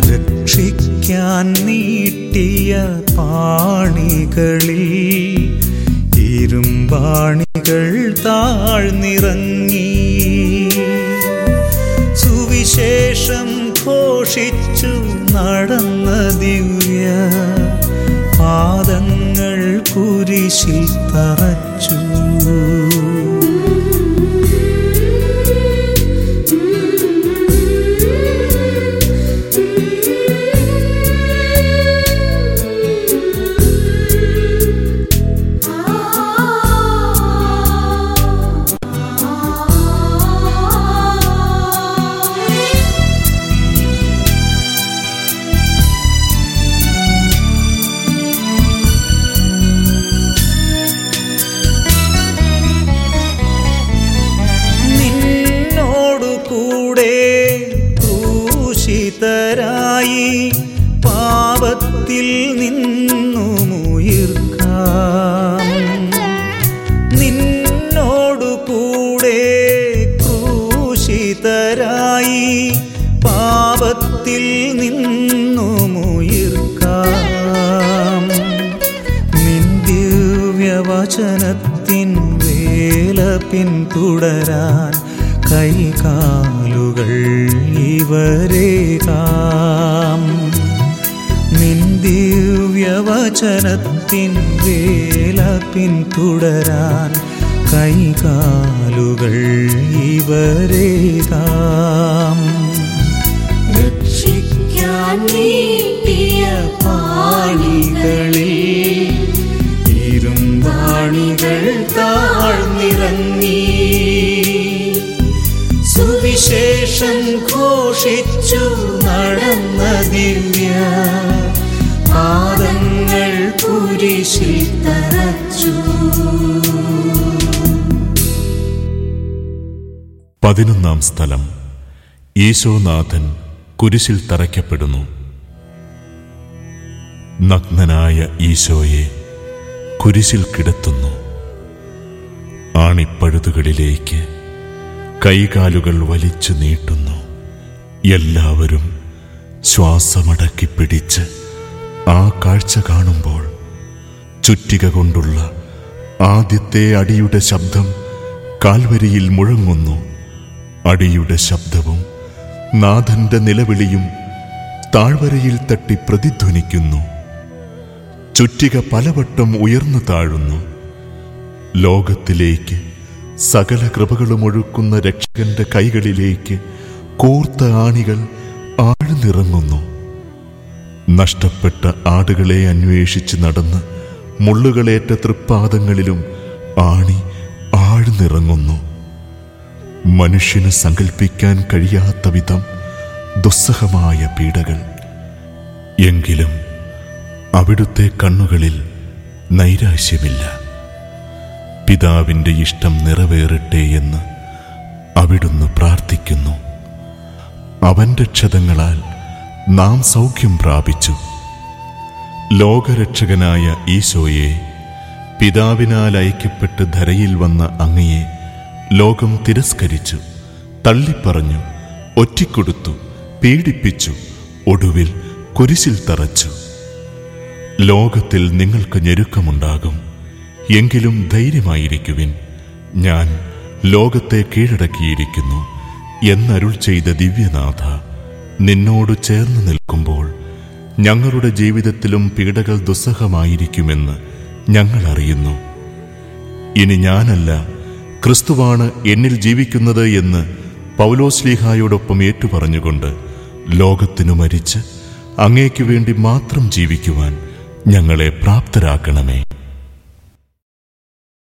രക്ഷിക്കാൻ നീട്ടിയ പാണികളിൽ ഇരുമ്പാണികൾ താഴ്ന്നിറങ്ങി. സുവിശേഷം ഘോഷിച്ചു നടന്ന ദിവ്യ പാദങ്ങൾ കുരിശിൽ തറച്ചു. പാപത്തിൽ നിന്നുമുയർക്കാം. നിന്നോടു കൂടെ ക്രൂശിതരായി പാപത്തിൽ നിന്നുമുയർക്കാം. നിൻ ദിവ്യവചനത്തിൻ വേല പിന്തുടരാൻ കൈകാലുകൾ ഇവരേകാം. നിൻ ദിവ്യവചനത്തിൻ വേല പിന്തുടരാൻ കൈകാലുകൾ ഇവരേകാം. രക്ഷിക്കാൻ നീട്ടിയ പാണികളിൽ ഇരുമ്പാണികൾ താഴ്ന്നിറങ്ങി. സുവിശേഷം ഘോഷിച്ചു നടന്ന ദിവ്യ പാദങ്ങൾ കുരിശിൽ തറച്ചു. 11 സ്ഥലം. ഈശോനാഥൻ കുരിശിൽ തറയ്ക്കപ്പെടുന്നു. നഗ്നനായ ഈശോയെ കുരിശിൽ കിടത്തുന്നു. ആണിപ്പഴുതുകളിലേക്ക് കൈകാലുകൾ വലിച്ചു നീട്ടുന്നു. എല്ലാവരും ശ്വാസമടക്കി പിടിച്ച് ആ കാഴ്ച കാണുമ്പോൾ ചുറ്റിക കൊണ്ടുള്ള ആദ്യത്തെ അടിയുടെ ശബ്ദം കാൽവരിയിൽ മുഴങ്ങുന്നു. അടിയുടെ ശബ്ദവും നാഥന്റെ നിലവിളിയും താഴ്വരയിൽ തട്ടി പ്രതിധ്വനിക്കുന്നു. ചുറ്റിക പലവട്ടം ഉയർന്നു താഴുന്നു. ലോകത്തിലേക്ക് സകല കൃപകളും ഒഴുക്കുന്ന രക്ഷകന്റെ കൈകളിലേക്ക് കൂർത്ത ആണികൾ ആഴ്ന്നിറങ്ങുന്നു. നഷ്ടപ്പെട്ട ആടുകളെ അന്വേഷിച്ച് നടന്ന് മുള്ളുകളേറ്റ തൃപ്പാദങ്ങളിലും ആണി ആഴ്ന്നിറങ്ങുന്നു. മനുഷ്യന് സങ്കൽപ്പിക്കാൻ കഴിയാത്ത വിധം ദുസ്സഹമായ പീഡകൾ. എങ്കിലും അവിടുത്തെ കണ്ണുകളിൽ നൈരാശ്യമില്ല. പിതാവിൻ്റെ ഇഷ്ടം നിറവേറട്ടെ എന്ന് അവിടുന്ന് പ്രാർത്ഥിക്കുന്നു. അവന്റെ ക്ഷതങ്ങളാൽ നാം സൗഖ്യം പ്രാപിച്ചു. ലോകരക്ഷകനായ ഈശോയെ, പിതാവിനാൽ അയക്കപ്പെട്ട് ധരയിൽ വന്ന അങ്ങയെ ലോകം തിരസ്കരിച്ചു, തള്ളിപ്പറഞ്ഞു, ഒറ്റിക്കൊടുത്തു, പീഡിപ്പിച്ചു, ഒടുവിൽ കുരിശിൽ തറച്ചു. ലോകത്തിൽ നിങ്ങൾക്ക് ഞെരുക്കമുണ്ടാകും. എങ്കിലും ധൈര്യമായിരിക്കുവിൻ, ഞാൻ ലോകത്തെ കീഴടക്കിയിരിക്കുന്നു എന്നരുൾ ചെയ്ത ദിവ്യനാഥ, നിന്നോട് ചേർന്ന് നിൽക്കുമ്പോൾ ഞങ്ങളുടെ ജീവിതത്തിലും പീഡകൾ ദുസ്സഹമായിരിക്കുമെന്ന് ഞങ്ങൾ അറിയുന്നു. ഇനി ഞാനല്ല, ക്രിസ്തുവാണ് എന്നിൽ ജീവിക്കുന്നത് എന്ന് പൗലോസ്ലീഹായോടൊപ്പം ഏറ്റുപറഞ്ഞുകൊണ്ട് ലോകത്തിനു മരിച്ച് അങ്ങേക്കു വേണ്ടി മാത്രം ജീവിക്കുവാൻ ഞങ്ങളെ പ്രാപ്തരാക്കണമേ.